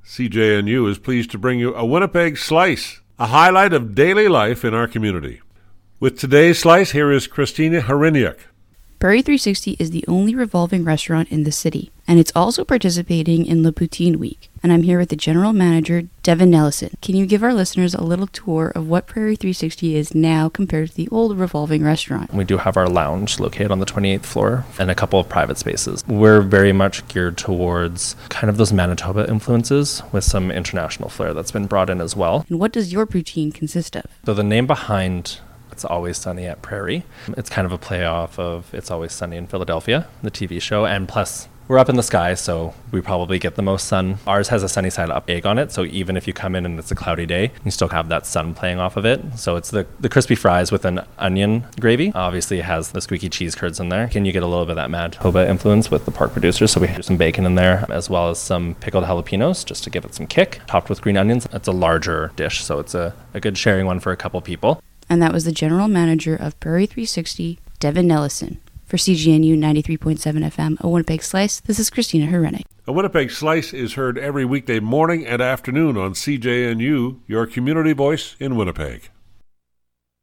CJNU is pleased to bring you a Winnipeg Slice, a highlight of daily life in our community. With today's Slice, here is Christina Hryniuk. Prairie 360 is the only revolving restaurant in the city, and it's also participating in Le Poutine Week. And I'm here with the general manager, Devin Nellison. Can you give our listeners a little tour of what Prairie 360 is now compared to the old revolving restaurant? We do have our lounge located on the 28th floor and a couple of private spaces. We're very much geared towards kind of those Manitoba influences with some international flair that's been brought in as well. And what does your poutine consist of? So the name behind It's Always Sunny at Prairie, it's kind of a play off of It's Always Sunny in Philadelphia, the TV show, and plus we're up in the sky, so we probably get the most sun. Ours has a sunny side up egg on it, so even if you come in and it's a cloudy day, you still have that sun playing off of it. So it's the crispy fries with an onion gravy. Obviously it has the squeaky cheese curds in there. And you get a little bit of that Manitoba influence with the pork producers, so we have some bacon in there, as well as some pickled jalapenos, just to give it some kick, topped with green onions. It's a larger dish, so it's a good sharing one for a couple people. And that was the general manager of Prairie 360, Devin Nellison. For CJNU 93.7 FM, a Winnipeg Slice, this is Christina Hryniuk. A Winnipeg Slice is heard every weekday morning and afternoon on CJNU, your community voice in Winnipeg.